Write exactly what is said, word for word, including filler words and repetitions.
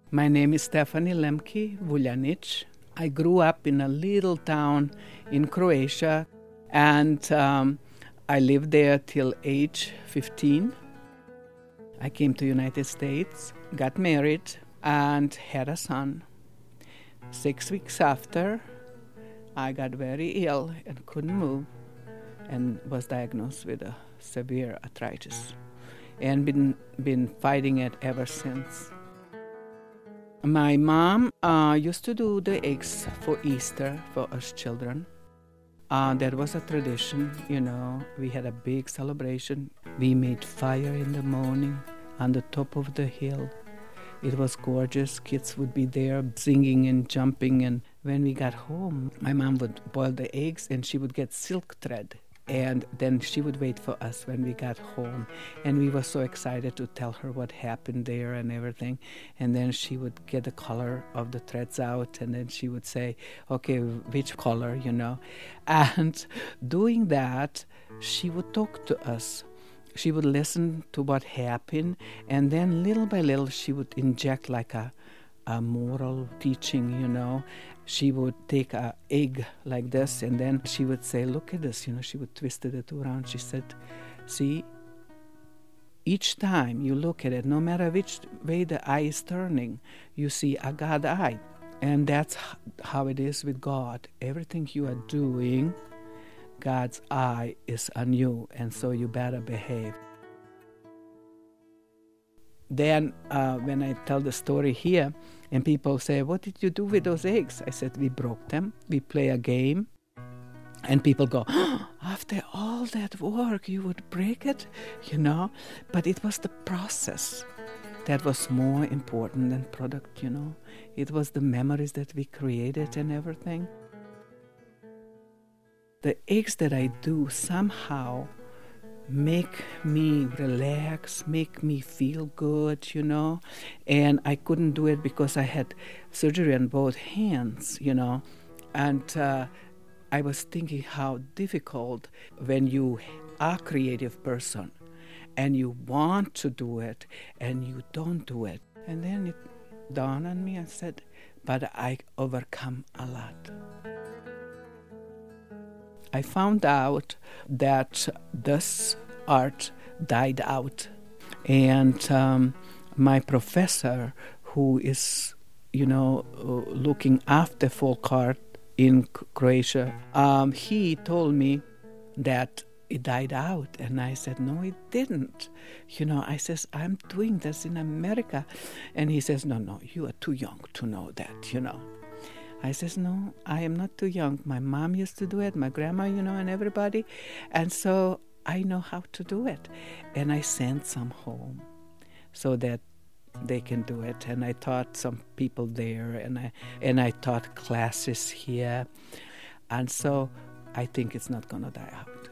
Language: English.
My name is Stephanie Lemke Vuljanic. I grew up in a little town in Croatia, and um, I lived there till age fifteen. I came to United States, got married, and had a son. Six weeks after, I got very ill and couldn't move, and was diagnosed with a severe arthritis, and been been fighting it ever since. My mom uh, used to do the eggs for Easter for us children. Uh, that was a tradition, you know. We had a big celebration. We made fire in the morning on the top of the hill. It was gorgeous. Kids would be there singing and jumping. And when we got home, my mom would boil the eggs and she would get silk thread. And then she would wait for us when we got home. And we were so excited to tell her what happened there and everything. And then she would get the color of the threads out. And then she would say, okay, which color, you know. And doing that, she would talk to us. She would listen to what happened. And then little by little, she would inject like a, a moral teaching, you know. She would take an egg like this, and then she would say, look at this, you know, she would twist it around. She said, see, each time you look at it, no matter which way the eye is turning, you see a God eye. And that's how it is with God. Everything you are doing, God's eye is on you, and so you better behave. Then uh, when I tell the story here, and people say, what did you do with those eggs? I said, we broke them. We play a game. And people go, oh, after all that work, you would break it? You know? But it was the process that was more important than product, you know? It was the memories that we created and everything. The eggs that I do somehow make me relax, make me feel good, you know. And I couldn't do it because I had surgery on both hands, you know. And uh, I was thinking how difficult when you are a creative person and you want to do it and you don't do it. And then it dawned on me, I said, but I overcome a lot. I found out that this art died out. And um, my professor, who is, you know, uh, looking after folk art in Croatia, um, he told me that it died out. And I said, no, it didn't. You know, I says, I'm doing this in America. And he says, no, no, you are too young to know that, you know. I says, no, I am not too young. My mom used to do it, my grandma, you know, and everybody. And so I know how to do it. And I sent some home so that they can do it. And I taught some people there, and I and I taught classes here. And so I think it's not going to die out.